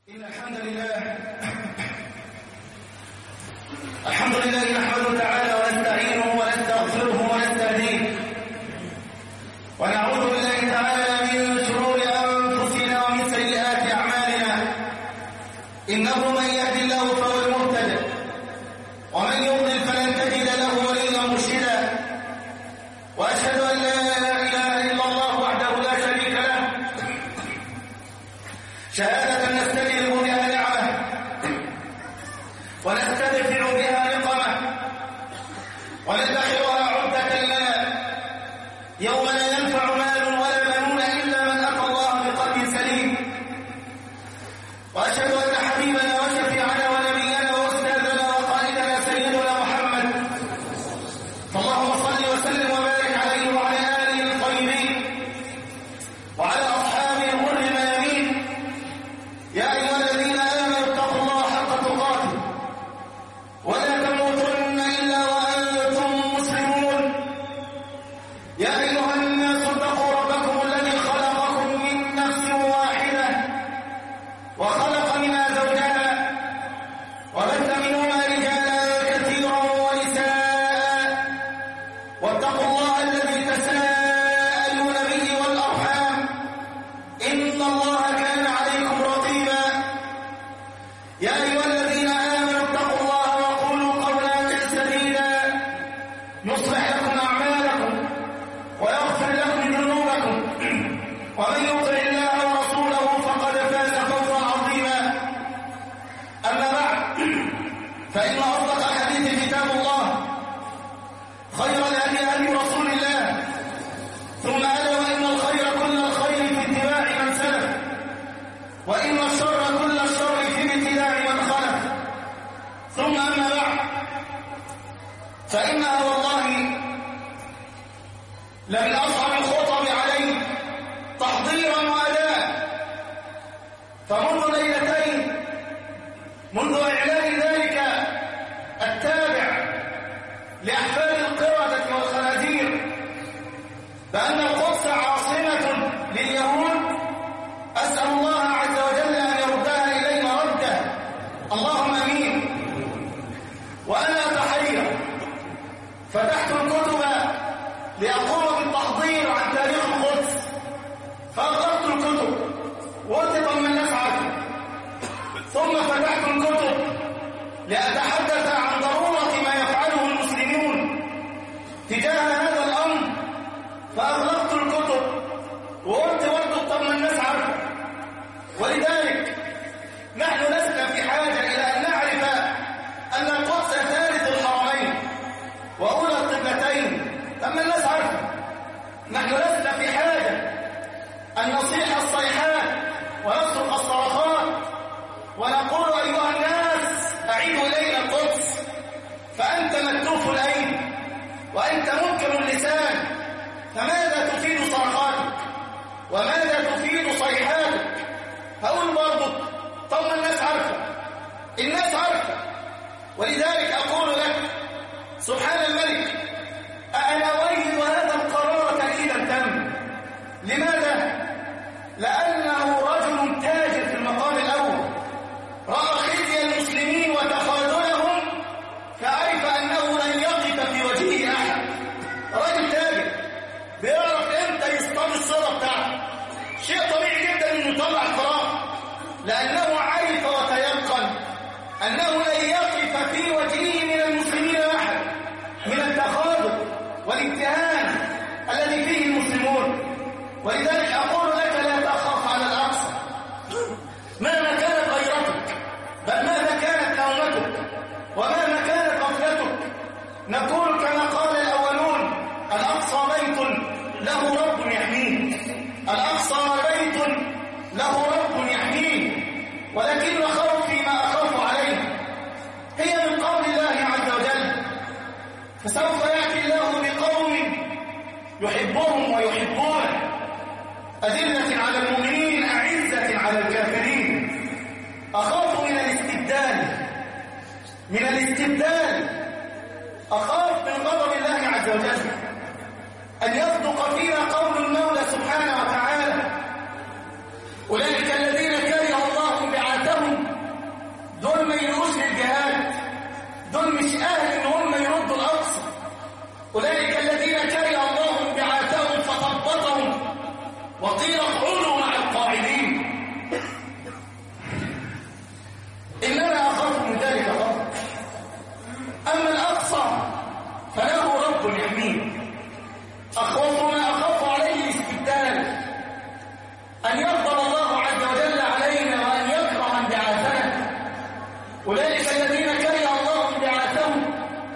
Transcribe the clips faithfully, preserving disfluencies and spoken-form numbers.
إن الحمد لله الحمد لله نحمده تعالى ونستعينه ونستغفره ونستهديه ونعوذ بالله تعالى من شرور أنفسنا ومن سيئات أعمالنا إنه من يهد الله فهو المهتد ومن يضلل فلن تجد له وليا مرشدا وأشهد أن لا إله إلا الله وحده لا شريك له شهادة نستجلب بها نعمه ونستدفع بها نقمه وندخرها عدة لنا يوم لا ينفع مال ولا بنون إلا من أتى الله بقلب سليم وأشهد أن حبيبنا وشفيعنا ونبينا وأستاذنا وقائدنا سيدنا محمد فاللهم صل وسلم وبارك عليه وعلى آله الطيبين وعلى أصحابه الغر الميامين يا أيها الذين آمنوا اتقوا الله حق تقاته ولا تموتن إلا وأنتم مسلمون يا أيها الناس اتقوا ربكم الذي خلقكم من نفس واحدة وخلق منها زوجها وبث منهما رجالا كثيرا ونساء واتقوا الله الذي تساءلون به والأرحام إن الله كان عليكم رقيبا يا أيها الذين آمنوا اتقوا الله وقولوا قولا سديدا يصلح لكم أعمالكم ويغفر لكم ذنوبكم ومن يطع الله ورسوله فقد فاز فوزا عظيما أما بعد فإن أصدق الحديث كتاب الله خير الهدي هدي رسول الله ثم ألا وإن الخير كل الخير في اتباع من سلف وإن الشر كل الشر في ابتداع من خلف ثم أما بعد فإنها والله لمن أصعب الخطب عليه تحضيرا وأداء فمنذ ليلتين منذ إعلان ذلك التابع لأحفاد القردة والخنازير بأن القدس عاصمة لليهود أسأل الله عز وجل أن يردها إلينا ردا اللهم أمين وأنا أتحير فتحت الكتب لأقوم بالتحضير عن تاريخ القدس فأغلقت الكتب وقلت من نفعل ثم فتحت الكتب لأتحدث عن ضرورة ما يفعله المسلمون تجاه هذا الأمر فأغلقت الكتب وقلت برضه طب ما الناس عارفه ولذلك نحن لسنا في حاجة إلى أن نعرف أن القدس ثالث الحرمين وأولى القبلتين لما الناس عارفه نحن لسنا في حاجة أن نصيح الصيحات ونصرخ الصرخات ونقول أيها الناس أعيدوا إلينا القدس فأنت مكتوف الأيدي وأنت منكر اللسان فماذا تفيد صرخاتك وماذا تفيد صيحاتك هقول برضه طب ما الناس عارفه الناس عارفه ولذلك أقول لك سبحان الملك أنا أؤيد هذا القرار تأكيدا تام لماذا؟ لأنه رجل تاجر في المقام الأول رأى خزي المسلمين وتخاذلهم فعرف أنه لن يقف في وجهه أحد رجل تاجر بيعرف امتى يصطاد الصدى بتاعته شيء طبيعي جدا انه يطلع فراغ لانه عرف وتيقن انه لن يقف في وجهه من المسلمين احد من التخاذل والامتهان الذي فيه المسلمون ولذلك اقول لك لا تخاف على الاقصى مهما كانت غيرتك بل مهما كانت نومتك ومهما كانت غفلتك نقول كما قال الاولون الاقصى بيت له رب يحميه الأقصى بيت له رب يحميه ولكن خوفي ما أخاف عليه هي من قول الله عز وجل فسوف يأتي الله بقوم يحبهم ويحبونه أذلة على المؤمنين أعزة على الكافرين أخاف من الاستبدال من الاستبدال أخاف من غضب الله عز وجل أن يصدق فينا قول المولى سبحانه وتعالى أولئك الذين كره الله بعثهم دول مش أهل إن هم يردوا الأقصى. أولئك الذين كره الله انبعاثهم فثبطهم وقيل اقعدوا مع القاعدين. إننا أخاف من ذلك رب. أما الأقصى فله رب يحميه. أخوف ما أخاف عليه الاستبدال، أن يغضب الله عز وجل علينا وأن يكره انبعاثنا. أولئك الذين كره الله انبعاثهم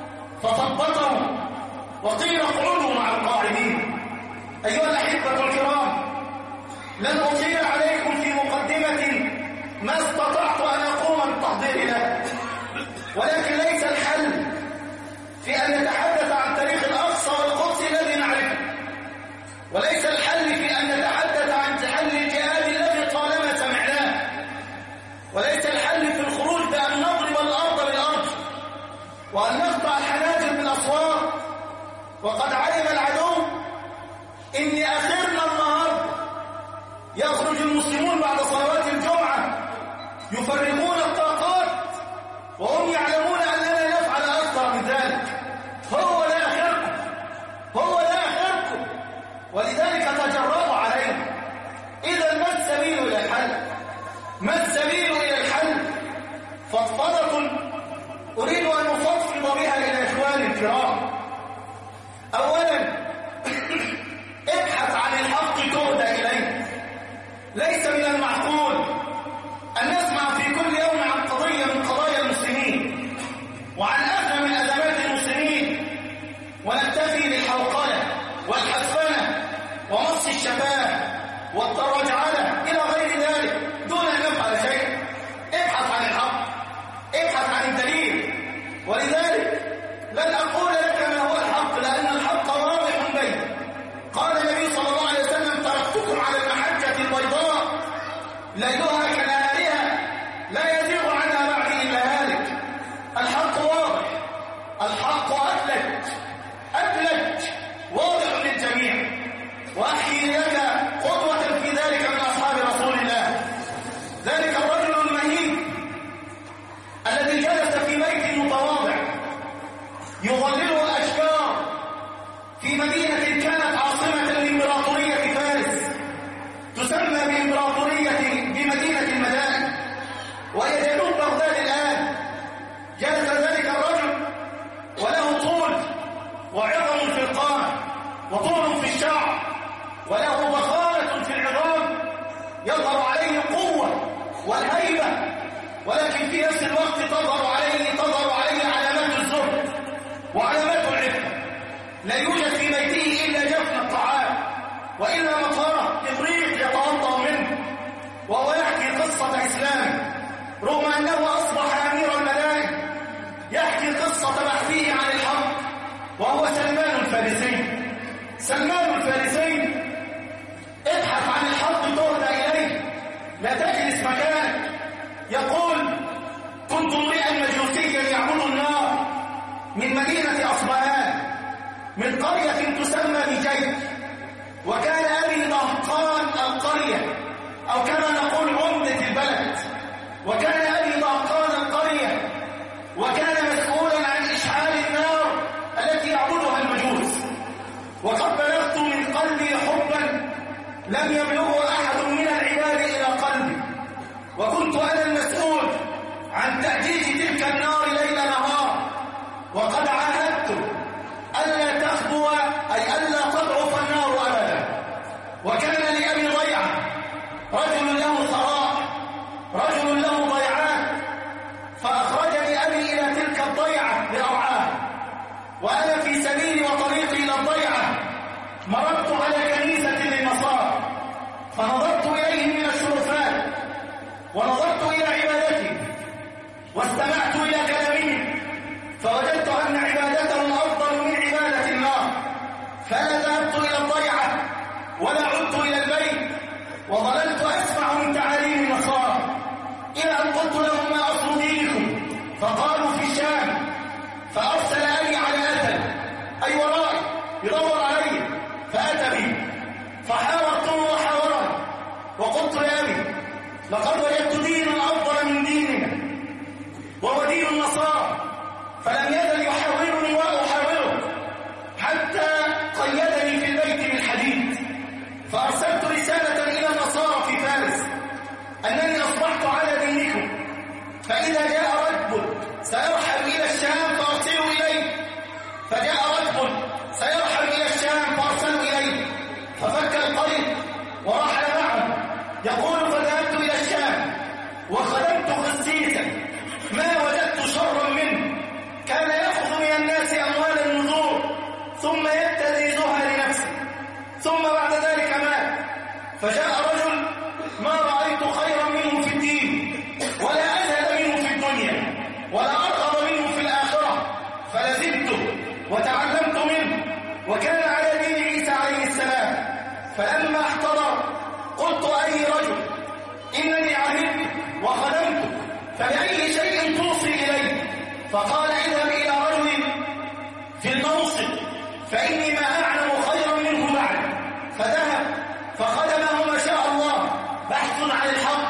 فثبطهم وقيل اقعدوا مع القاعدين. أيها الأحبة الكرام، لن أطيل عليكم في مقدمة ما استطعت أن أقوم بالتحضير له، ولكن ليس الحل في أن نتحدث عن تاريخ الأقصى والقدس الذي نعرفه، وليس الحل في أن نتحدث عن تحل الجهاد الذي طالما سمعناه، وليس الحل في الخروج بأن نضرب الأرض بالأرض وأن نقطع الحناجر بالأصوات. وقد علم العدو إن آخرنا النهارده يخرج المسلمون بعد صلوات الجمعة يفرغون الطاقات وهم يعلمون أننا نفعل أكثر من ذلك. هو لا آخركم، هو لا آخركم، ولذلك تجربوا علينا. إذا ما السبيل إلى الحل؟ ما السبيل إلى الحل؟ فضفضة أريد أن أفضفض بها إلى إخواني الكرام. أولا، ابحث عن الحق تهدى إليه. ليس من المعقول أن نسمع في كل يوم عن قضية من قضايا المسلمين وعن أزمة من أزمات المسلمين ونكتفي بالحوقلة والحسفنة ومص الشفاه والترجعلة إلى غير ذلك دون أن نفعل شيء. ابحث عن الحق، ابحث عن الدليل. ولذلك لن أقول لك ما هو الحق، لأن الحق واضح بين. قال النبي صلى الله عليه وسلم: تركتكم على المحجة البيضاء ليلها كنهارها لا يزيغ عنها بعدي إلا هالك. الحق واضح، الحق أدلج أدلج واضح للجميع. وأحكي لك قدوة في ذلك من أصحاب رسول الله. ذلك الرجل المهين الذي جلس في بيت متواضع يظلله الأشجار في مدينة كانت عاصمة لإمبراطورية فارس تسمى بإمبراطورية بمدينة المدائن، وهي جنوب بغداد الآن. جلس ذلك الرجل وله طول وعظم في القامة وطول في الشعر وله ضخامة في العظام، يظهر عليه القوة والهيبة، ولكن في نفس الوقت تظهر عليه تظهر عليه علامات الزهد وعلامات العفة. لا يوجد في بيته إلا جفن الطعام وإلا مطهرة إبريق يتوضأ منه. وهو يحكي قصة إسلام رغم أنه أصبح أمير المدائن، يحكي قصة بحثه عن الحق، وهو سلمان الفارسي. سلمان الفارسي ابحث عن الحق تهدى إليه، لا تجلس مكانك. يقول: كنت امرئا مجوسيا يعبد النار من مدينة أصبهان من قرية تسمى بجيد، وكان أبي دهقان القرية، أو كما نقول عمدة البلد. وكان أبي دهقان القرية، وكان مسؤولا عن إشعال النار التي يعبدها المجوس. وقد بلغت من قلبي حبا لم يبلغه أحد من العباد إلى قلبي، وكنت أنا المسؤول عن تأجيج تلك النار ليل نهار. وقد عاهدت ألا تخبو أي ألا تضعف النار أبدا. وكان لأبي ضيعة، رجل له ثراء، رجل له ضيعات، فأخرجني أبي إلى تلك الضيعة لأرعاه. وأنا في سبيلي وطريقي إلى الضيعة مررت على كنيسة للنصارى، فنظرت إليه من الشرفات ونظرت إلى عبادته واستمعت إلى كلامهم، فوجدت أن عبادتهم أفضل من عبادة الله. فلا ذهبت إلى الضيعة ولا عدت إلى البيت، وظللت أسمع من تعاليم النصارى إلى أن قلت لهم: ما أصل دينكم؟ فقالوا: في الشام. فأرسل أبي على أثر أي ورائي يدور علي، فأتى بي فحاورته وحاورني، وقلت: يا أبي، لقد وجدت دينا أفضل من ديننا، وهو دين النصارى. فلم يزل يحاورني وأحاوره حتى قيدني في البيت بالحديد. فأرسلت رسالة إلى النصارى في فارس أنني أصبحت على دينكم، فإذا جاء ركب سيرحل إلى الشام فأرسلوا إليه. فجاء ركب سيرحل إلى الشام فأرسلوا إليه، ففك القيد ورحل معه. يقول فذهبت إلى الشام وخدمت خسيسا ما وجدت شرا منه، كان يأخذ من الناس أموال النذور ثم يبتذلها لنفسه، ثم بعد ذلك مات. فجاء رجل ما رأيت خيرا منه في الدين ولا أزهد منه في الدنيا ولا أرغب منه في الآخرة، فلزمته وتعلمت منه، وكان على دين عيسى عليه السلام. فلما احتضر قلت أي رجل إنني عهدت وخدمت، فلأي شيء توصي إلي؟ فقال اذهب إلى رجل في الموصل فإني ما أعلم خيرا منه بعد. فذهب فخدمه ما شاء الله، بحث عن الحق،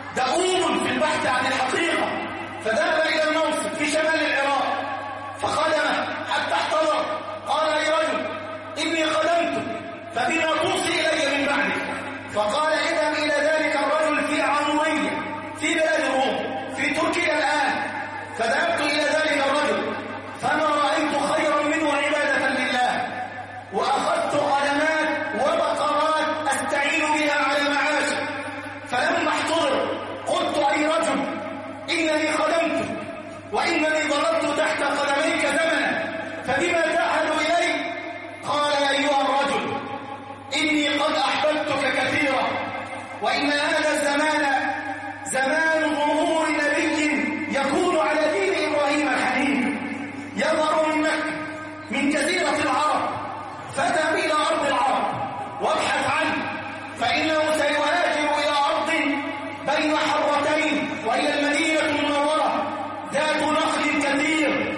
دؤوب في البحث عن الحقيقة. فذهب إلى الموصل في شمال العراق فخدمه حتى احتضر. قال أي رجل إني خدمت فبما توصي إلي من بعدك؟ فقال اذهب إلى ذلك الرجل في عمرية في بلاد الروم في تركيا الآن. فذهبت إلى ذلك الرجل فما رأيت خيرا منه عبادة لله، وأخذت غنمات وبقرات أستعين بها على المعاش. فلما احتضر قلت أي رجل إنني خدمت وإنني ضربت تحت قدميك زمنا، فبما تعهد إلي؟ قال أيها الرجل إني قد أحببتك كثيرا، وإن هذا الزمان زمان ظهور نبي يكون على دين إبراهيم الحنيف، يظهر من مكة من جزيرة العرب، فاذهب إلى أرض العرب وابحث عنه، فإنه سيهاجر إلى أرض بين حرتين وإلى المدينة المنورة ذات نخل كثير.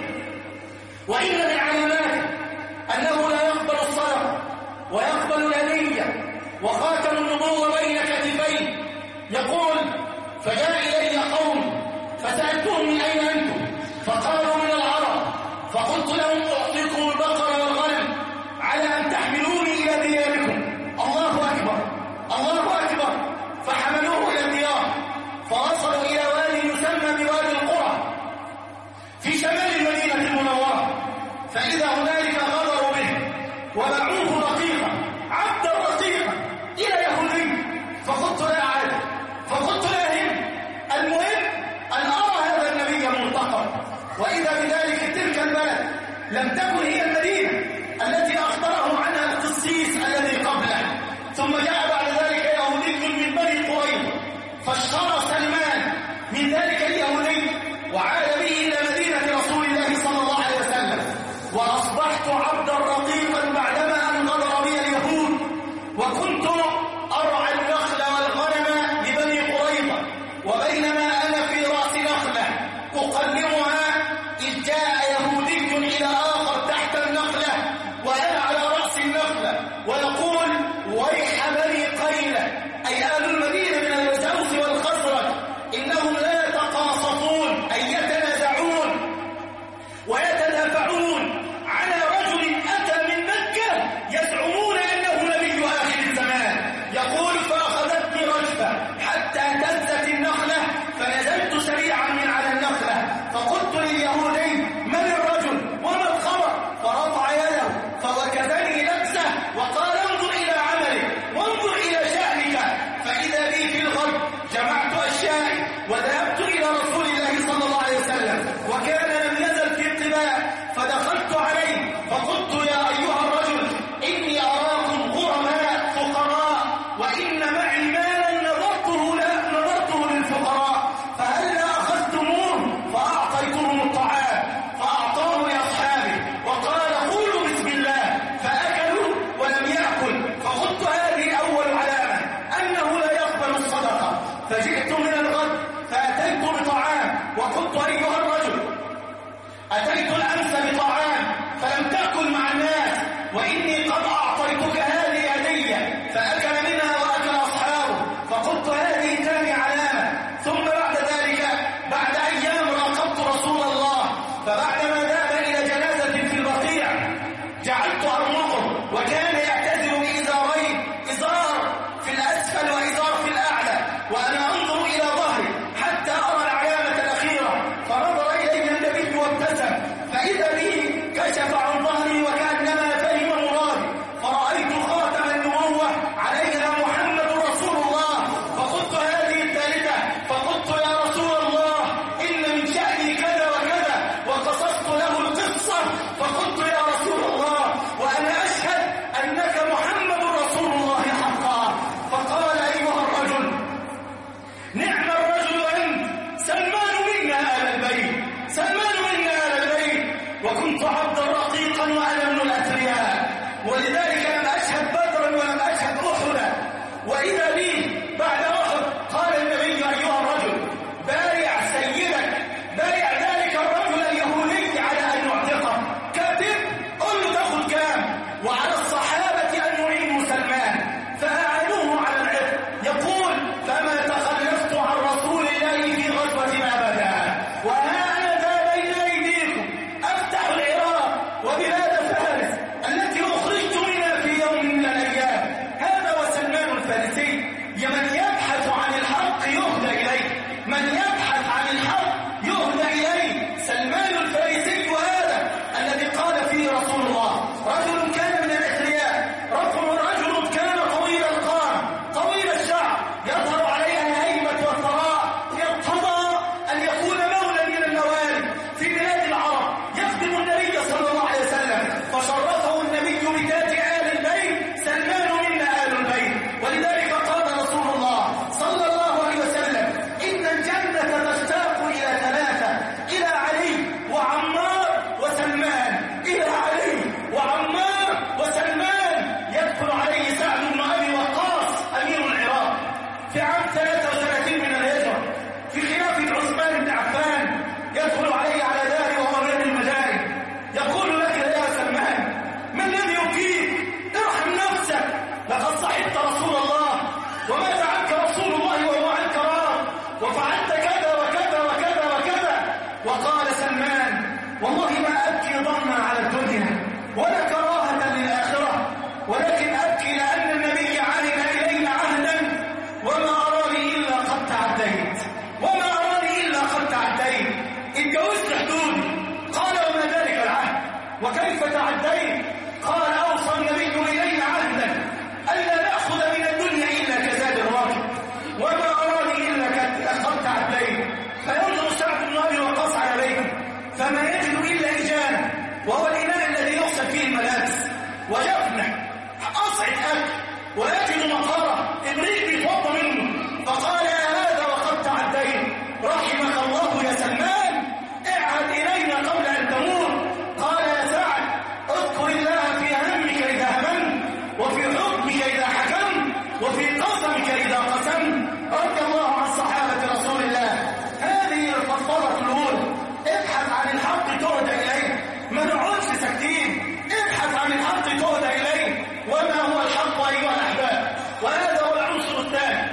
وإن من علاماته أنه لا يقبل الصدقة ويقبل الهدية، وخاتم النبوة بين كتفيه. يقول فجاء إلي قوم فسألتهم من أين أنتم؟ فقالوا من العرب. فقلت لهم أعطيكم البقر والغنم على أن تحملوني إلى دياركم. الله أكبر الله أكبر. فحملوه إلى الديار، فوصلوا إلى وادي يسمى بوادي القرى في شمال المدينة المنورة، فإذا هنالك غدروا به وباعوه رقيقا، عبدا رقيقا إلى يهودي. فقلت لا أعرف، فقلت لا هم، المهم أن أرى هذا النبي ملتقى. وإذا بذلك تلك البلد لم تكن هي المدينة التي أخبره عنها القسيس الذي قبله. ثم جاء بعد ذلك يهودي من بني قريظة فاشترى سلمان من ذلك اليهودي وعاد به إلى مدينة رسول الله صلى الله عليه وسلم، وأصبحت عبدا رقيقا بعدما أن غدر بي اليهود. وكنت أرعى النخل والغنم لبني قريظة، وبينما أنا في رأس نخلة أقلمها إذ جاء يهودي إلى آخر تحت النخلة وأنا على رأس النخلة ويقول ويح بني قيلة، أي أهل المدينة من الأوس والخزرج، والله ما أبكي ضنا على الدنيا ولا كراهة للآخرة، ولكن أبكي لأن النبي عهد إلينا عهدا وما أراني إلا قد تعديت، وما أراني إلا قد تعديت. اتجوزت حدودي، قال وما ذلك العهد وكيف تعديت؟ قال أوصى النبي إلينا عهدا ألا نأخذ من الدنيا إلا كزاد الراكب، وما أراني إلا قد تعديت. فينظر سعد بن أبي وقاص على بيته فما يجد إلا إجانة، وهو الإناء الذي يغسل فيه الملابس، ويفنح أصعد أكل ويجد مقارة إبريق يتوضى منه، فقال يا هذا وقد تعديت، رحمك الله يا سلمان، اعهد إلينا قبل أن تموت. قال يا سعد اذكر الله في همك إذا هممت، وفي حكمك إذا حكمت، وفي قسمك إذا قسمت. رضي الله عن صحابة رسول الله. هذه الفضفضة الأولى، ابحث عن الحق تهدى إليه، ما نقعدش ساكتين، ابحث عن الحق تهدى إليه. وما هو الحق أيها الأحباب؟ وهذا هو العنصر الثاني.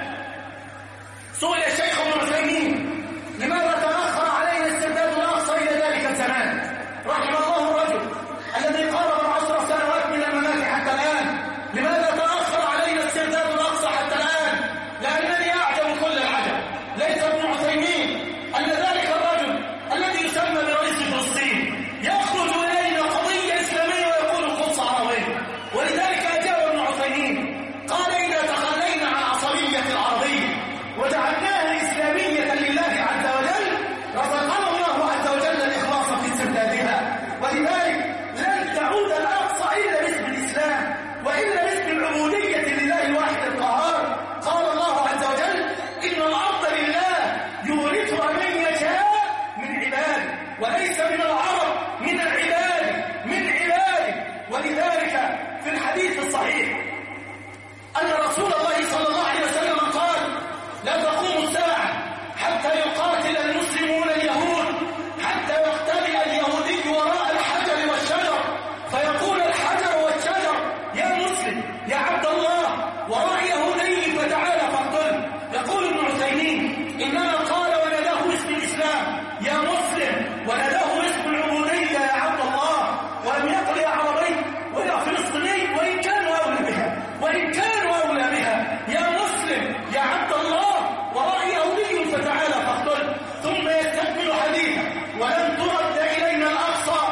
سئل الشيخ ابن عثيمين لماذا تأخر علينا استرداد الأقصى إلى ذلك الزمان؟ رحم الله الرجل الذي قارب عشر سنوات من الممات حتى الآن. لماذا تأخر علينا استرداد الأقصى حتى الآن؟ لأنني أعجب كل العجب، ليس ابن عثيمين أن ذلك الرجل الذي يسمى برئيس فلسطين يخرج إلينا قضية إسلامية ويقول القدس عربية. ولذلك أجاب ابن عثيمين قال إذا تخلينا عن عصبية العربية وجعلناها إسلامية لله عز وجل رزقنا الله عز وجل الإخلاص في استردادها. ولذلك لن تعود الأقصى إلا باسم الإسلام وإلا باسم العبودية لله الواحد القهار. قال الله عز وجل إن الأرض لله يورثها من يشاء من عباده، وليس من العرب، من العباد، من عباده. ولذلك في الحديث الصحيح أن رسول الله صلى الله عليه وسلم قال لا تقوم الساعة حتى يقاتل المسلمون اليهود، حتى يختبئ اليهودي وراء الحجر والشجر فيقول الحجر والشجر يا مسلم يا عبد الله، وراء يهودي فتعالى فاقتله. يقول ابن عثيمين إنما قال وناداه اسم الإسلام يا مسلم، وناداه اسم العبودية يا عبد الله، ولم يقل يا عربي ولا فلسطيني، وإن كانوا أولى بها، وإن كانوا أولى بها، يا مسلم يا عبد الله، وراء يهودي فتعالى فاقتله. ثم يستكمل حديثا ولن ترد إلينا الأقصى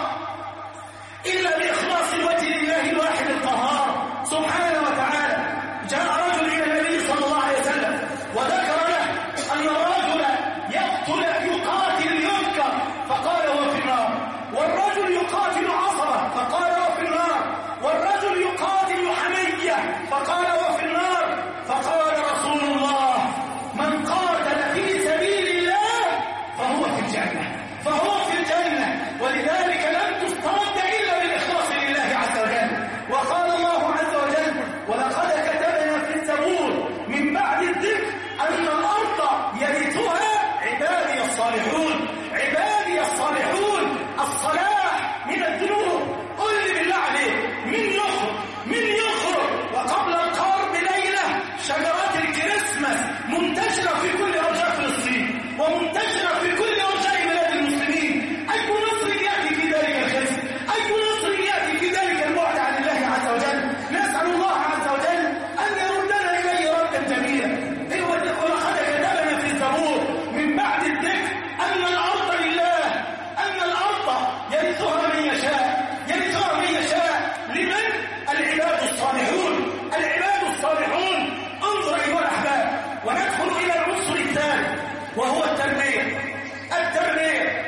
إلا بإخلاص الوجه لله الواحد القهار سبحانه وتعالى. جاء رجل إلى النبي صلى الله عليه وسلم وذكر له أن الرجل يقتل يقاتل يذكر فقال هو في النار، والرجل يقاتل عصبة فقال هو في النار، والرجل يقاتل حمية فقال هو في النار. فقال رسول الله من قاتل في سبيل الله فهو في الجنة، فهو في الجنة. ولذلك لم تسترد إلا بالإخلاص لله عز وجل. وقال الله عز وجل ولقد كتبنا في الزبور من بعد الذكر أن الأرض يرثها عبادي الصالحون. عبادي الصالحون، الصلاح من الذنوب. قل لي بالله عليك من يخرج من يخرج وقبل القرب ليلة شجرات الكريسماس منتشرة في كل أرجاء فلسطين ومنتشرة في كل أرجاء بلاد المسلمين. أي نصر يأتي في ذلك الخزي، أي نصر يأتي في ذلك البعد عن الله عز وجل. نسأل الله عز وجل أن يردنا إليه ردا جميلا. ولقد كتبنا في الزبور من بعد الذكر أن الأرض لله، أن الأرض يرثها من يشاء، يرثها من يشاء. لمن؟ العباد الصالحون، العباد الصالحون. انظر أيها الأحباب وندخل إلى العنصر الثالث وهو التربية. التربية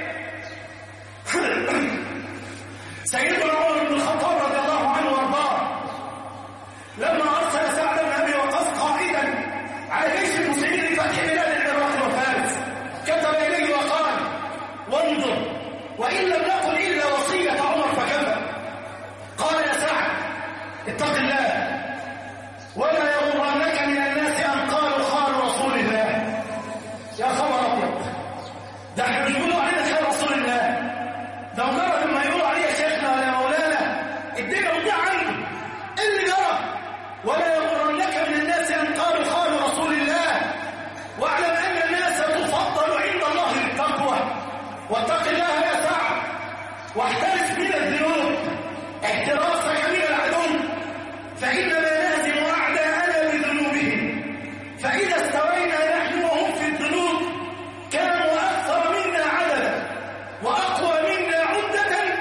سيدنا عمر بن الخطاب رضي الله عنه وارضاه لما أرسل سعد بن أبي وقاص قائدا على جيش المسلمين لفتح بلاد العراق وفارس، كتب إليه وقال وانظر وإن لم نقل إلا وصية عمر فكفى. قال يا سعد اتق الله ولا يغرنك من الناس أن قالوا خال رسول الله. يا خبر أبيض، ده احنا مش بيقولوا علينا خال رسول الله، ده مجرد ما يقولوا عليه شيخنا ولا مولانا الدنيا بتضيع عنده. ايه اللي جرى؟ ولا يغرنك من الناس أن قالوا خال رسول الله، واعلم أن الناس تفضل عند الله بالتقوى. واتق الله يا سعد، واحترس من الذنوب احتراسك من العدو، فإنما نهزم أعداءنا بذنوبهم، فإذا استوينا نحن وهم في الذنوب كانوا أكثر منا عددا وأقوى منا عدة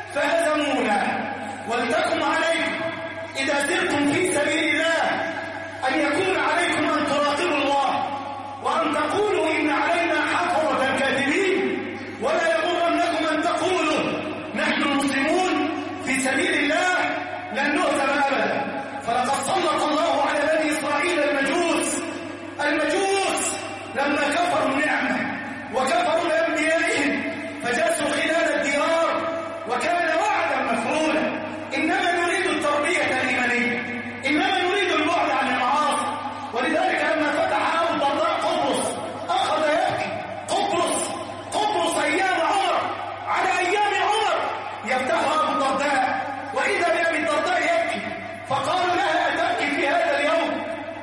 فهزمونا. ولتكن عليكم إذا سرتم في سبيل الله أن يكون عليكم أن تراقبوا الله وأن تقولوا إن علينا حفظة الكاذبين، ولا يغرنكم أن تقولوا نحن مسلمون في سبيل الله لن نهزم أبدا. فلقد سلط الله على بني إسرائيل المجوس المجوس لما كفروا النعمة وكفروا بأنبيائهم فجاسوا خلال الديار، وكان وعدا مفعولا. إنما نريد التربية الإيمانية، إنما نريد البعد عن المعاصي. ولذلك لما فتح أبو الدرداء قبرص أخذ يبكي. قبرص قبرص أيام عمر على أيام عمر يفتحها أبو الدرداء، وإذا بأبي الدرداء يبكي، فقالوا لها أتبكي في هذا اليوم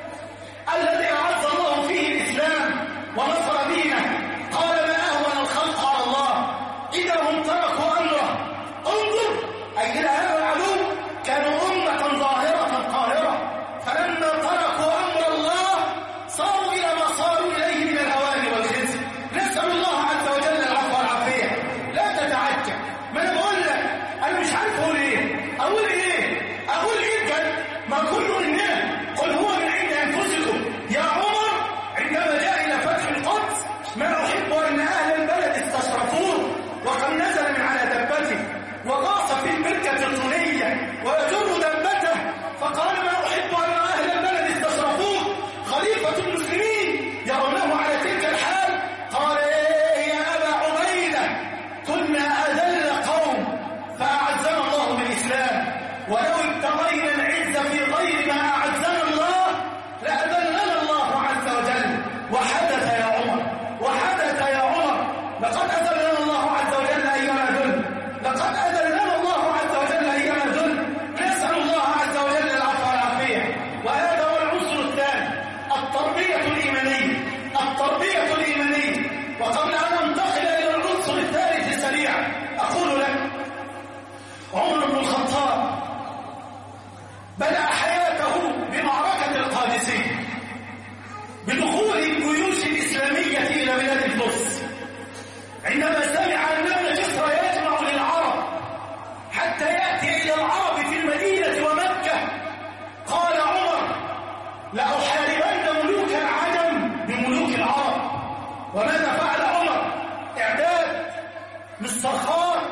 الذي أعز الله فيه الإسلام ونصر دينه؟ قال ما أهون الخلق على الله إذا هم تركوا أمره. انظر أي إلى هذا العدو، كانوا أمة ظاهرة قاهرة، فلما تركوا أمر الله صاروا إلى ما صاروا إليه من الهوان والخزي. نسأل الله عز وجل العفو والعافية. لا تتعجب، ما أنا بقول لك أنا مش عارف أقول إيه، أقول إيه أقول إيه بجد؟ ما كل مننا قل هو من عند أنفسكم. يا عمر عندما جاء إلى فتح القدس ما أحب أن أهل البلد استشرفوه وقد نزل من على دبته وغاص في البركة الطولية ويجر دبته، فقال ما أحب أن أهل البلد استشرفوه خليفة المسلمين يرونه على تلك الحال. قال إيه يا أبا عبيدة، كنا أذل قوم فأعزنا الله بالإسلام، ولو ابتغينا العز في غير ما أعزنا الله لأذلنا الله عز وجل. وحدث يا عمر، وحدث يا عمر، لقد أذلنا الله عز وجل أيام ذل، لقد أذلنا الله عز وجل أيام ذل. نسأل الله عز وجل العفو والعافية. وهذا هو العنصر الثاني، التربية الإيمانية، التربية الإيمانية. وقبل أن أنتقل إلى العنصر الثالث سريعا أقول لك عمر بن الخطاب بدأ حياته بمعركة القادسية بدخول الجيوش الإسلامية إلى بلاد الفرس. عندما سمع أن ابن كسرى يجمع للعرب حتى يأتي إلى العرب في المدينة ومكة، قال عمر لأحاربن ملوك العجم بملوك العرب. وماذا فعل عمر؟ إعداد، مش صرخات،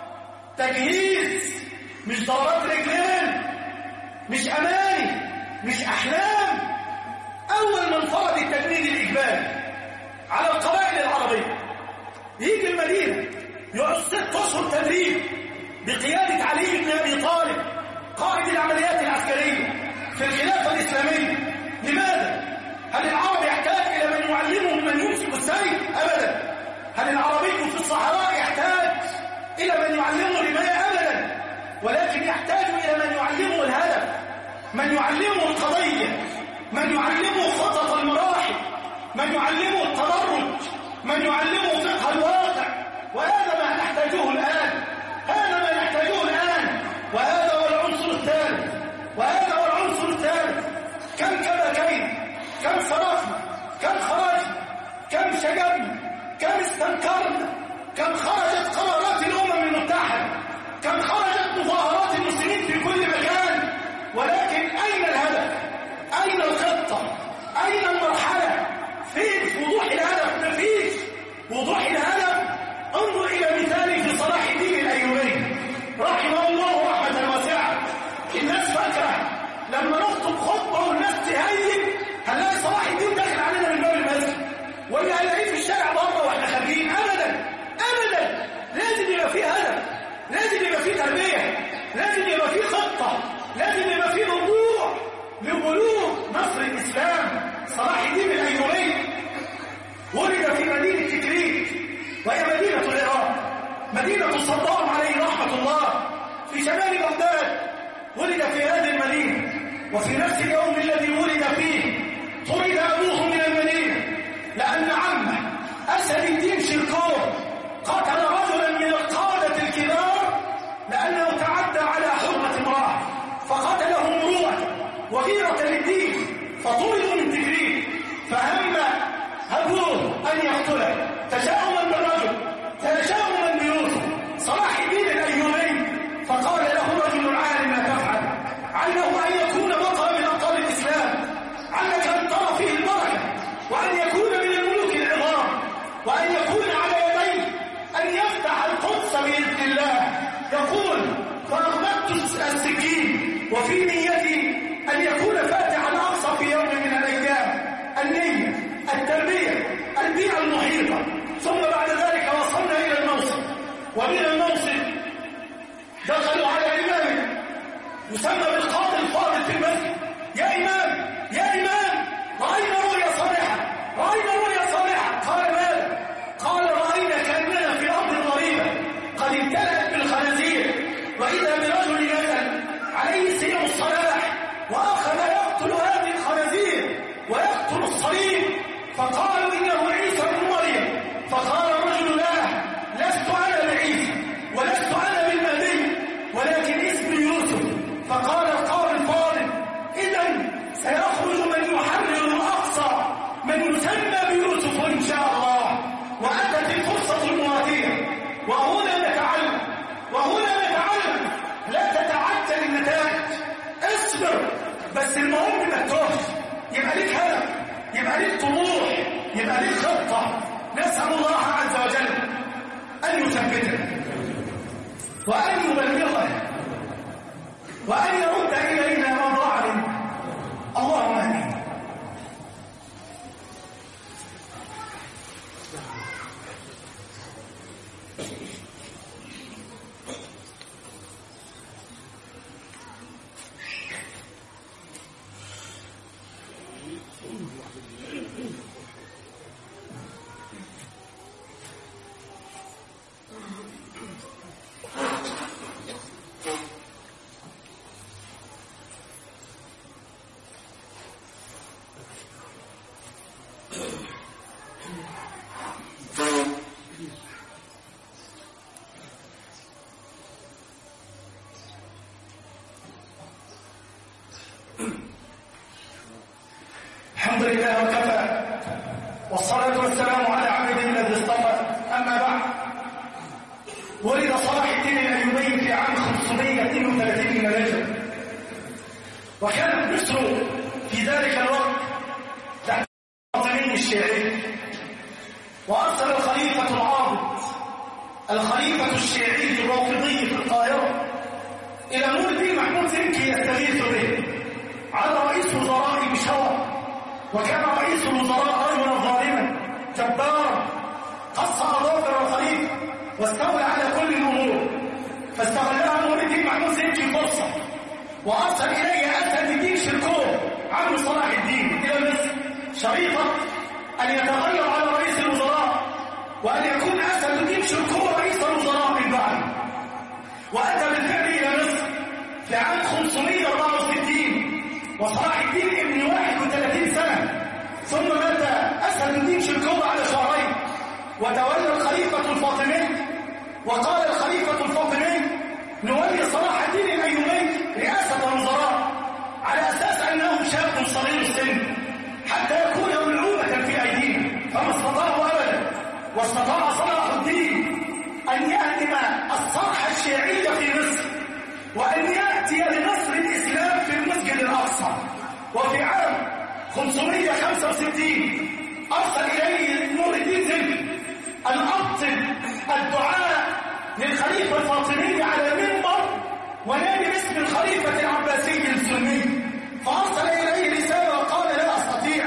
تجهيز، مش ضربات رجلين، مش أماني، مش أحلام. أول من فرض التجنيد الإجباري على القبائل العربية يجي المدينة يقعد ست أشهر تدريب بقيادة علي بن أبي طالب قائد العمليات العسكرية في الخلافة الإسلامية. لماذا؟ هل العرب يحتاج إلى من يعلمهم من يمسك السيف؟ أبدا. هل العربي في الصحراء يحتاج إلى من يعلمه الرماية؟ أبدا. ولكن يحتاج إلى من يعلمه الهدف، من يعلمه القضية، من يعلمه خطط المراحل، من يعلمه التدرج، من يعلمه فقه الواقع. وهذا ما نحتاجه الآن، هذا ما نحتاجه الآن. وهذا هو العنصر الثالث، وهذا هو العنصر الثالث. كم كبكينا، كم صرفنا، كم خرجنا، كم شجبنا، كم استنكرنا، كم خرجت قرارات الأمم المتحدة، كم خرجت مظاهرات المسلمين في كل مكان. ولكن أين الهدف؟ أين الخطة؟ أين المرحلة؟ فين وضوح الهدف؟ مفيش وضوح الهدف. انظر إلى مثالي في صلاح الدين الأيوبي رحمه الله رحمة واسعة. الناس فاكرة لما نخطب خطبة والناس تهيج هنلاقي صلاح الدين داخل علينا من باب المسجد، ولا هنلاقيه في الشارع بره واحنا خارجين. أبدا أبدا. لازم يبقى فيه هدف، لازم يبقى فيه تربية، لازم يبقى فيه خطة، لازم يبقى فيه موضوع لبلوغ نصر الإسلام. صلاح الدين الأيوبي ولد في مدينة تكريت، وهي مدينة العراق، مدينة صدام عليه رحمة الله، في شمال بغداد. ولد في هذه المدينة، وفي نفس اليوم الذي ولد فيه طرد أبوه من المدينة، لأن عمه أسد الدين شركور قتل رجلا من القادة الكبار الله يقول: فأغمدت السكين وفي نيتي أن يكون فاتح الأقصى في يوم من الأيام. النية، التربية، البيئة المحيطة. ثم بعد ذلك وصلنا إلى الموصل، ومن الموصل دخلوا على إمام يسمى بالقاضي الفاضل في المسجد: يا إمام يا إمام، رأينا رؤيا صالحة، رأينا رؤيا صالحة. قال: ماذا؟ قال: رأينا كأننا في أرض ضريبة قد امتلأت بالخنازير، وإذا برجل يسأل عليه سيم الصلاح وأخذ يقتل هذه الخنازير ويقتل الصليب، فقالوا: إنه عيسى بن مريم. فقال الرجل: لا، لست أنا بعيسى ولست أنا بالمهدي، ولكن اسمي يوسف. فقال القاضي الفاضل: إذن سيخرج من يحرر الأقصى من يسمى بيوسف إن شاء الله. وأتت الفرصة المواتية، وهنا نتعلم وهنا نتعلم لا تتعجل النتائج، اصبر، بس المهم ما تتوهش، يبقى ليك هدف، يبقى ليك طموح، يبقى ليك خطة. نسأل الله عز وجل أن يثبتنا وأن يبلغنا وأن يرد إلينا ما ضاع منا. اللهم آمين. الحمد لله وكفى، والصلاة والسلام على عبده الذي اصطفى. أما بعد، ولد صلاح الدين الأيوبي في عام خمسمائة واثنين وثلاثين من الهجرة، وكانت مصر في ذلك الوقت تحت الفاطمي الشيعي، وأرسل الخليفة العاضد الخليفة الشيعي الرافضي في القاهرة إلى نور الدين محمود زنكي يستغيث به على رئيس وزراء بشار. وكان رئيس الوزراء رجلا ظالما جبارا قص اظافر الخليفه واستولى على كل الامور، فاستغلها نور الدين محمود زنكي فرصه، وارسل اليه اسد الدين شركور عم صلاح الدين الى مصر شريطه ان يتغير على رئيس الوزراء، وان يكون اسد الدين شركور رئيس الوزراء من بعده. واتى بالفعل الى مصر في عام خمسمائة وأربعة وستين، وصلاح الدين ابن واحد وثلاثين سنة، ثم مات أسد الدين شركور على شهرين، وتولى الخليفة الفاطمي. وقال الخليفة الفاطمي: نولي صلاح الدين الأيوبي رئاسة الوزراء على أساس أنه شاب صغير السن حتى يكون ملعوبة في أيدينا، فما استطاعوا أبدا. واستطاع صلاح الدين أن يهدم الصرح الشيعي في مصر، وأن يأتي لنصر الإسلام في المسجد الأقصى. وفي عام خمسمائة وخمسة وستين أرسل إليه نور الدين زنكي أن أبطل الدعاء للخليفة الفاطمي على المنبر ونادي باسم الخليفة العباسي السني، فأرسل إليه رسالة وقال: لا أستطيع،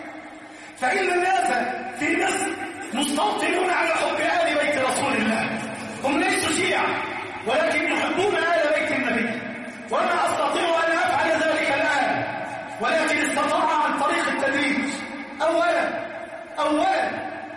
فإن الناس في مصر مستوطنون على حب آل بيت رسول الله، هم ليسوا شيعة ولكن يحبون آل بيت النبي، وأنا أستطيع أن أفعل ذلك الآن، ولكن استطاع عن طريق التدريج. أولا أولا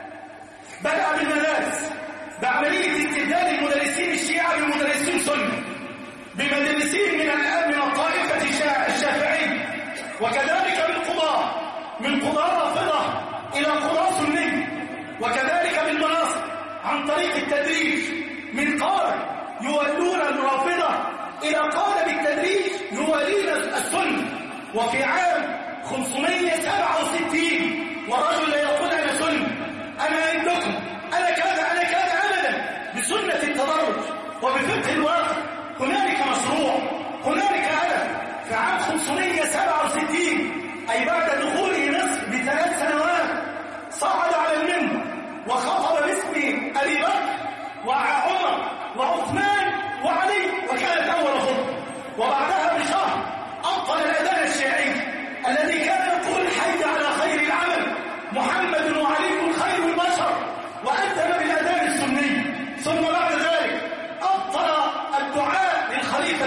بدأ بالمدارس بعملية استبدال المدرسين الشيعة بمدرسين سنة، بمدرسين من الآن من الطائفة الشافعية، وكذلك بالقضاة، من قضاة رافضة إلى قضاة سني، وكذلك بالمناصب عن طريق التدريج، من قادة يولون الرافضة إلى قادة بالتدريج يوالين السنة. وفي عام خمسمائة وسبعة وستين ورجل يقول: أنا سنة، أنا عندكم، أنا كذا أنا كذا، أبدا، بسنة التدرج وبفقه الواقع. هنالك مشروع، هنالك هدف. في عام خمسمائة وسبعة وستين أي بعد دخوله مصر بثلاث سنوات صعد على المنبر وخطب باسم أبي بكر وعمر وعثمان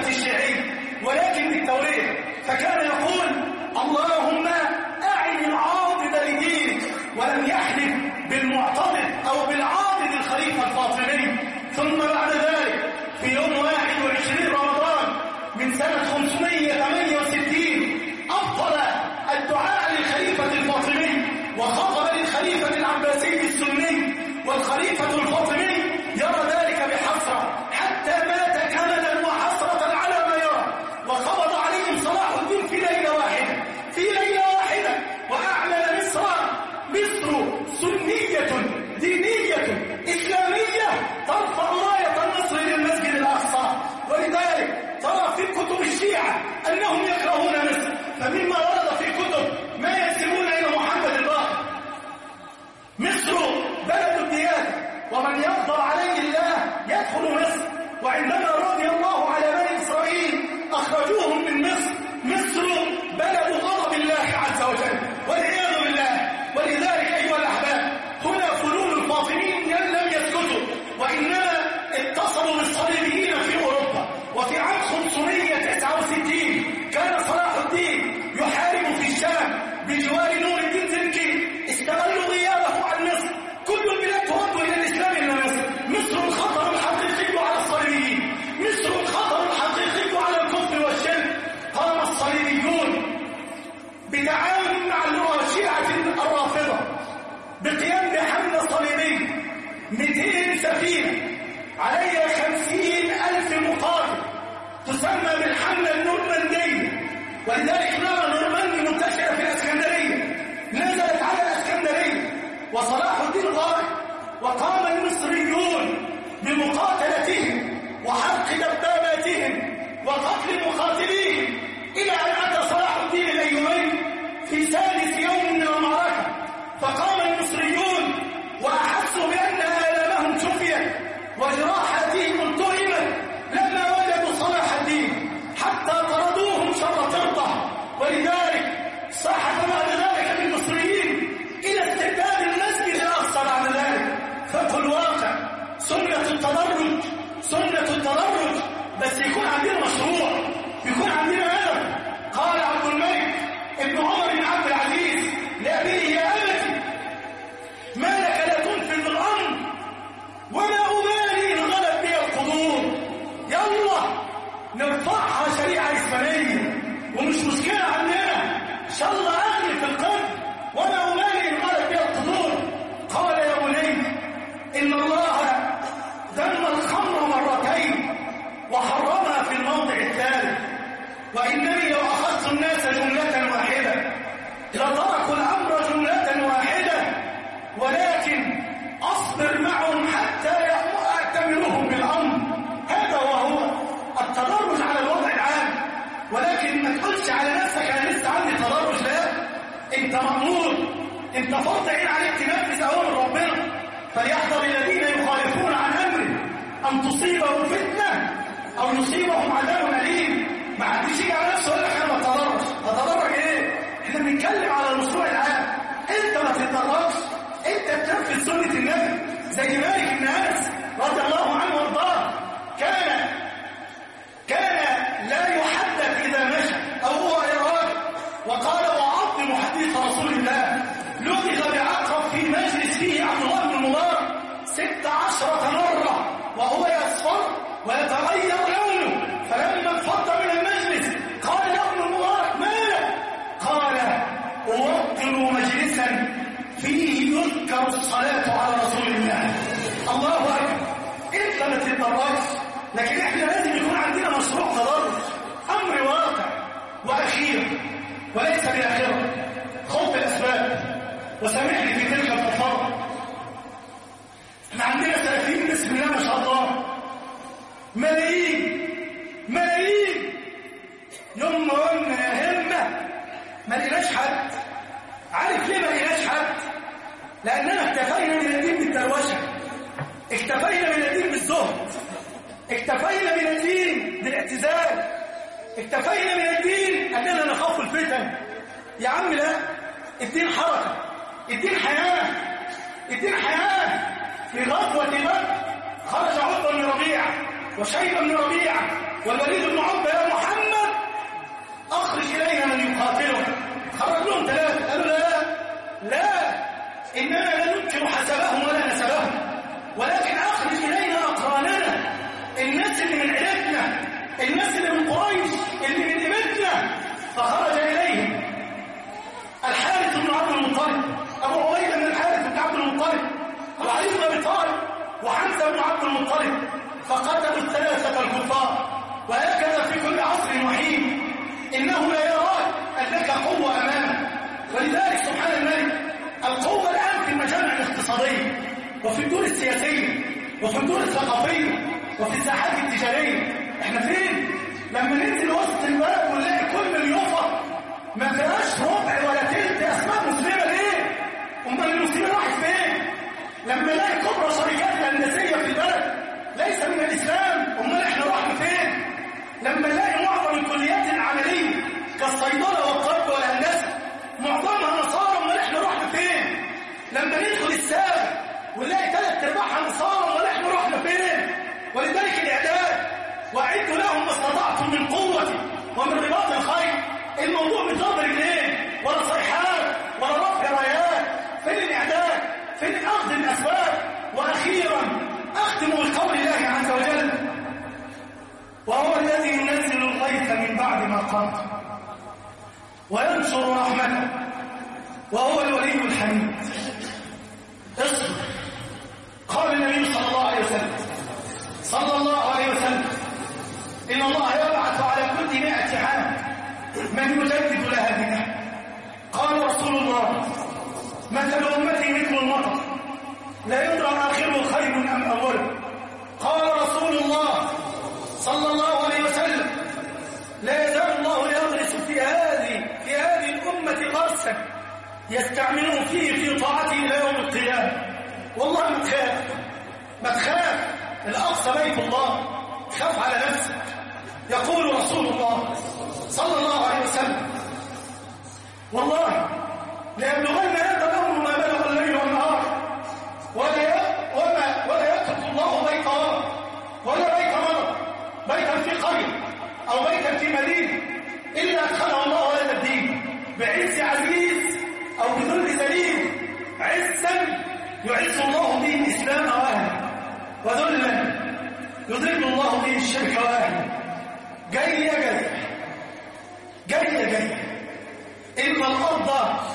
الخليفة الشيعي ولكن بالتورية، فكان يقول اللهم أعن العاضد لدينك، ولم يحلف بالمعتضد أو بالعاضد الخليفة الفاطمي. ثم بعد ذلك في يوم واحد وعشرين رمضان من سنة خمسمائة وثمانية وستين أبطل الدعاء للخليفة الفاطمي وخطب للخليفة العباسي السني، والخليفة الفاطمي يرى ذلك بحسرة حتى مات كمدا وحسرة على ما يرى، وقبض عليهم صلاح الدين في ليلة واحدة في ليلة واحدة وأعلن مصر مصر سنية دينية إسلامية ترفع راية النصر للمسجد الأقصى. ولذلك ترى في كتب الشيعة أنهم يكرهون مصر، فمما ورد في كتب ما ينسبون إلى محمد الباقر. مصر بلد الديانة، ومن يغضب عليه الله يدخل مصر. وعندما رضي الله على بني إسرائيل أخرجوهم من مصر، مصر بلد غضب الله عز وجل والعياذ بالله. ولذلك أيها الأحباب هنا فلول الفاطميين لم يسكتوا، وإنما اتصلوا بالصليبيين في أوروبا. وفي عام خمسمائة وتسعة وستين كان صلاح الدين يحارب في الشام بجوار نور الدين زنكي، استغلوا غيابه عن مصر. كل البلاد ترد إلى الإسلام إلا مصر. مصر الخطر الحقيقي على الصليبيين، مصر الخطر الحقيقي على الكفر والشرك. قام الصليبيون بتعاون مع الشيعة الرافضة بقيام بحملة صليبية مئتين سفينة عليها خمسين ألف مقاتل تسمى بالحملة النورماندية. ولذلك نرى نورماندي منتشرة في الإسكندرية، نزلت على الإسكندرية وصلاح الدين غارق، وقام المصريون بمقاتلتهم وحرق دباباتهم وقتل مقاتليهم، إلى أن أتى صلاح الدين الأيوبي في ثالث يوم من المعركة، فقام المصريون وأحسوا بأن آلامهم شفيت وجراحاتهم انتهمت لما وجدوا صلاح الدين، حتى طردوهم شر طرده. ولذلك صاحب بعد ذلك بالمصريين إلى استعداد المسجد الأقصى بعد ذلك. فقه الواقع، سنة التدرج، سنة التدرج، بس يكون عندنا مشروع، يكون عندنا هدف. قال عبد الملك ابن عمر بن عبد العزيز لأبيه يا أبتي ما لك لا تنفذ الأمر ولا أبالي إن غلب بي القدور. يلا نرفعها شريعة إسلامية ومش مشكلة عندنا، إن شاء الله أغلب في القلب ولا أبالي إن غلب بي القدور. قال يا بني إن الله ذم الخمر مرتين وحرمها في الموضع الثالث، وإنني لو أخذت الناس جملة واحدة لتركوا الأمر جملة واحدة، ولكن أصبر معهم حتى أأتمرهم بالأمر. هذا وهو التدرج على الوضع العام. ولكن ما تقولش على نفسك أنا لسه عندي تدرج، لا، أنت مأمور، أنت فرض عين عليك تنفذ أوامر ربنا. فليحذر الذين يخالفون عن أمره أن تصيبهم فتنة أو يصيبهم عذاب أليم. ما حدش يجي على نفسه يقول لك أنا بتدرج، بتدرج إيه؟ إحنا بنتكلم على المشروع العام. أنت ما تتدرجش، أنت بتنفذ سنة النبي. زي مالك بن أنس رضي الله عنه وارضاه، كان كان لا يحدث إذا مشى أو هو إراد، وقال وعظم حديث رسول الله. لدغ بعقرب في مجلس فيه عبد الله بن المبارك ست عشرة مرة وهو يصفر ويتغير لونه، فلما انفض من المجلس قال له ابن المبارك ماذا؟ قال أوطر مجلسا فيه يذكر الصلاة على رسول الله. الله أكبر. انت ما تتدرجش، لكن احنا لازم يكون عندنا مشروع تدرج، امر واقع واخير وليس باخره. خذ الاسباب وسامحني في تلك الفتره. احنا عندنا سلفيين بسم الله ما شاء الله ملايين ملايين. يوم ما قلنا يا همه ما لقيناش حد. عارف ليه ما لقيناش حد؟ لاننا اكتفينا من الدين بالدروشه، اكتفينا من الدين بالزهد، اكتفينا من الدين بالاعتزال، اكتفينا من الدين اننا نخاف الفتن. يا عم لا، الدين حركه، الدين حياه، الدين حياه. في غزوه بدر خرج عتبه بن ربيعه وشيبه بن ربيعه والوليد بن عقبة يا محمد أخرج إلينا من يقاتلنا. خرج لهم ثلاثة قالوا لا لا إننا لا ننكر حسبهم ولا نسبهم، ولكن أخرج إلينا أقراننا، الناس اللي من عيلتنا، الناس اللي من قريش، اللي من إمتنا. فخرج إليهم الحارث بن عبد المطلب، أبو عبيدة بن الحارث بن عبد المطلب، وعلي بن أبي طالب، وحمزة بن عبد المطلب، فقتلوا الثلاثة الكفار. وهكذا في كل عصر وحين إنه لا يراك أنك قوة أمامه. ولذلك سبحان الملك القوة الآن في المجامع الاقتصادية وفي الدور السياسية وفي الدور الثقافية وفي الساحات التجارية. احنا فين؟ لما ننزل وسط البلد ونلاقي كل اليوفا ما فيهاش ربع ولا تلت أسماء مسلمة. ليه؟ أمال المسلمين راحت فين؟ لما نلاقي كبرى شركات الهندسية في البلد ليس من الإسلام، أمال احنا راحت فين؟ لما نلاقي معظم الكليات العملية كالصيدلة والطب والهندسة معظمها نصارى، أمال احنا راحت فين؟ لما ندخل السابق ونلاقي ثلاث ارباعها نصارى، أمال احنا رحنا فين؟ ولذلك الإعداد وأعدوا لهم ما استطعتم من قوة ومن رباط الخيل. الموضوع مش ضرب رجلين ولا صيحات ولا رفع رايات. فين الإعداد؟ فين أخذ الأسباب؟ وأخيرا أختم بقول الله عز وجل: وهو الذي ينزل الغيث من بعد ما قنط وينشر رحمته وهو الولي الحميد. اصبر. قال النبي صلى الله عليه وسلم صلى الله عليه وسلم: إن الله يبعث على كل مئة عام من يجدد لها دينها. قال رسول الله: مثل أمتي مثل المطر لا يدرى آخره خير أم أوله. قال رسول الله صلى الله عليه وسلم: لا يزال الله يغرس في هذه في هذه الأمة غرسا يستعملون فيه في طاعته إلى يوم القيامة. والله ما تخاف، ما تخاف. الأقصى بيت الله، خاف على نفسك. يقول رسول الله صلى الله عليه وسلم: والله ليبلغن هذا الأمر ما بلغ الليل والنهار ولا وما ولا يترك الله بيت مرض ولا بيت مرض، بيتا في قرية أو بيتا في مدينة إلا أدخله الله هذا الدين بعز عزيز أو بذل ذليل. عزا يعز الله به الإسلام وأهله، وذلا يذل الله به الشرك وأهله. جاي جاي جاي جاي إن الأرض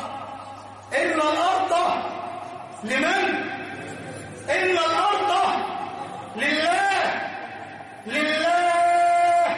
إن الأرض لمن؟ إن الأرض لله لله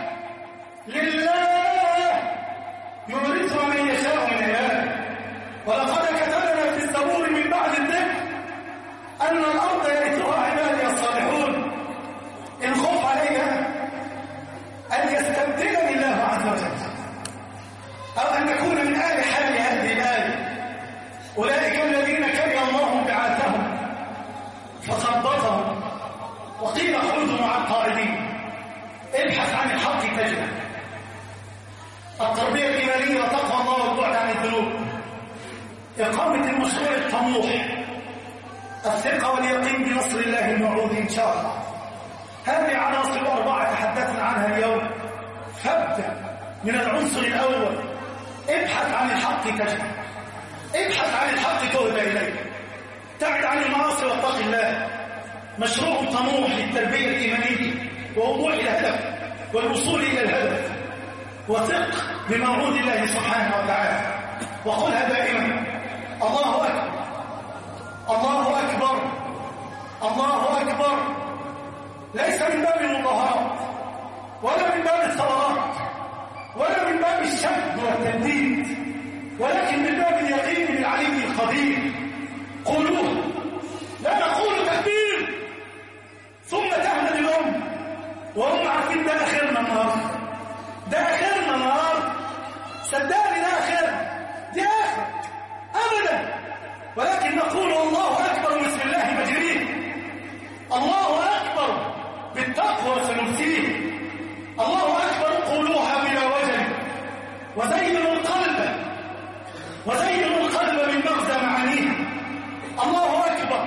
لله يورثها من يشاء من عباده. ولقد كتبنا في الزبور من بعد الذكر أن الأرض يرثها عبادي الصالحون. إن خف عليها أن يستبدلني الله عز وجل أو أن نكون من آل حال هذه الآية. أولئك الذين كره الله بعاثهم فثبطهم وقيل خذوا مع القائدين. ابحث عن الحق تجده. التربية الإيمانية وتقوى الله والبعد عن الذنوب. إقامة المشروع الطموح. الثقة واليقين بنصر الله الموعود إن شاء الله. هذه عناصر أربعة تحدثنا عنها اليوم. فابدأ من العنصر الأول. ابحث عن الحق تجده. ابحث عن الحق تهدى إليه. تبعد عن المعاصي واتق الله. مشروع طموح للتربية الإيمانية ووضوح الهدف والوصول إلى الهدف. وثق بموعود الله سبحانه وتعالى. وقلها دائما: الله أكبر الله أكبر الله أكبر. ليس من باب المظاهرات ولا من باب الثورات ولا من باب الشد والتنديد، ولكن من باب اليقين بالعلي القدير. قولوه. لا نقول تكبير ثم تهمد الأم وهم عارفين ده آخرنا النهارده، ده آخرنا النهارده. صدقني ده آخرنا، دي آخر أبدا. ولكن نقول الله أكبر بسم الله مجريه. الله أكبر بالتقوى سنرسيه. الله أكبر قولوها بلا وجل. وزينوا القلب وزينوا القلب من مغزى معانيه. الله أكبر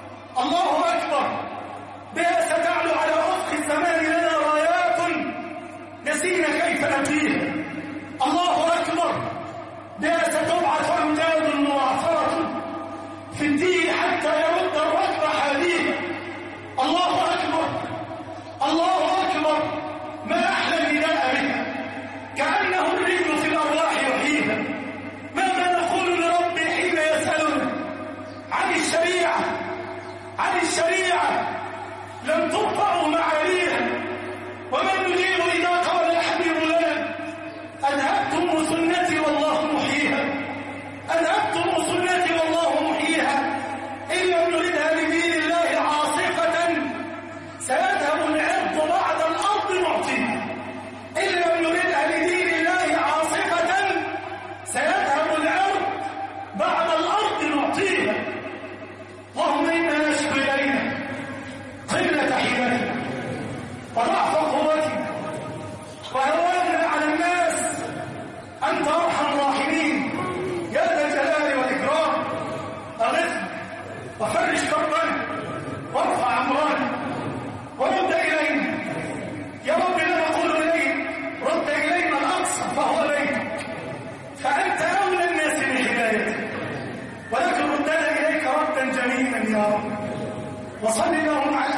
الله أكبر. بها ستعلو على أفق الزمان لنا رايات وصل اللهم على